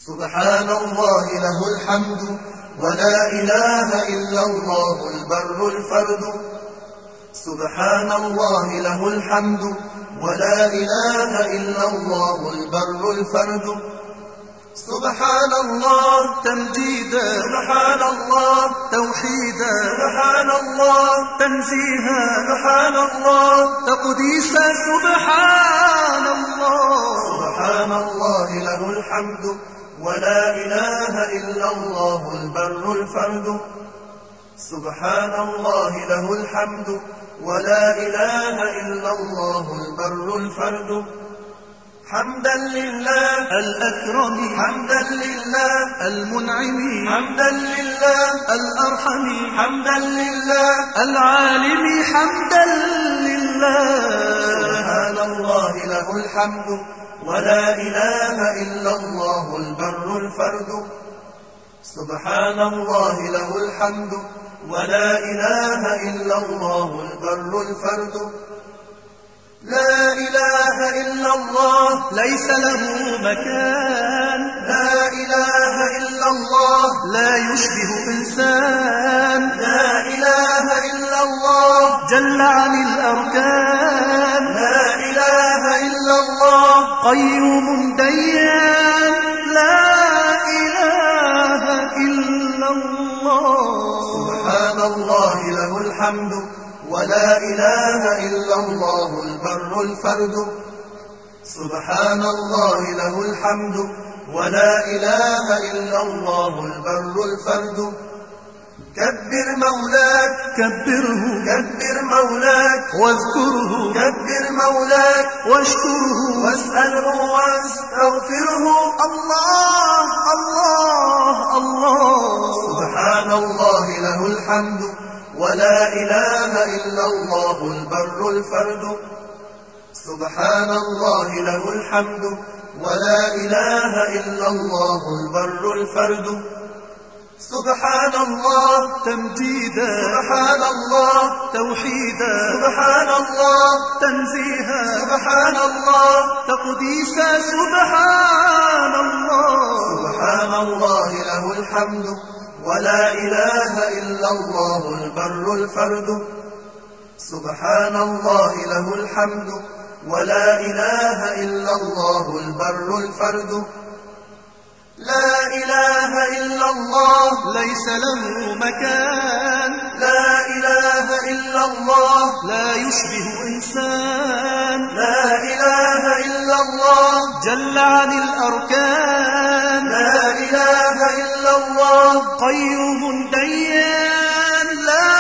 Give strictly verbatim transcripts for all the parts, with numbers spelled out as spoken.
سبحان الله له الحمد ولا إله إلا الله البر الفرد. سبحان الله له الحمد ولا إله إلا الله البر الفرد. سبحان الله تمجيدا، سبحان الله توحيدا، سبحان الله تنزيها، سبحان الله تقديسا. سبحان الله سبحان الله له الحمد ولا إله إلا الله البر الفرد. سبحان الله له الحمد ولا إله إلا الله البر الفرد. حمدا لله الأكرم، حمدا لله المنعم، حمدا لله الأرحم، حمدا لله العالم، حمدا لله. سبحان الله له الحمد ولا إله إلا الله البر الفرد. سبحان الله له الحمد ولا إله إلا الله البر الفرد. لا إله إلا الله ليس له مكان، لا إله إلا الله لا يشبه إنسان، لا إله إلا الله جل عن الأركان، لا إله إلا الله قيوم ديان، لا إله إلا الله. سبحان الله له الحمد ولا إله إلا الله البر الفرد. سبحان الله له الحمد ولا إله إلا الله البر الفرد. كبر مولاك كبره، كبر مولاك واذكره، كبر مولاك واشكره، واسأله واستغفره. الله الله الله. سبحان الله له الحمد ولا إله إلا الله البر الفرد. سبحان الله له الحمد ولا إله إلا الله البر الفرد. سبحان الله تمجيدا، سبحان الله توحيدا، سبحان الله تنزيها، سبحان الله تقديسا. سبحان الله سبحان الله له الحمد ولا إله إلا الله البر الفرد. سبحان الله له الحمد ولا إله إلا الله البر الفرد. لا إله إلا الله ليس له مكان، لا إله إلا الله لا يشبه إنسان، لا إله إلا الله جل عن الأركان، لا إله إلا الله قيوم ديان، لا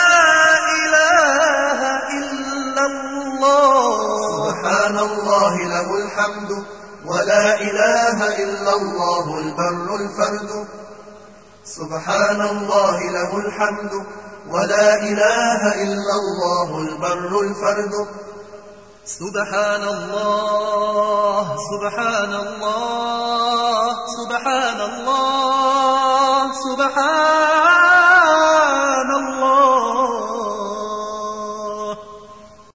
إله إلا الله. سبحان الله له الحمد ولا إله إلا الله البر الفرد. سبحان الله له الحمد ولا إله إلا الله البر الفرد. سبحان الله سبحان الله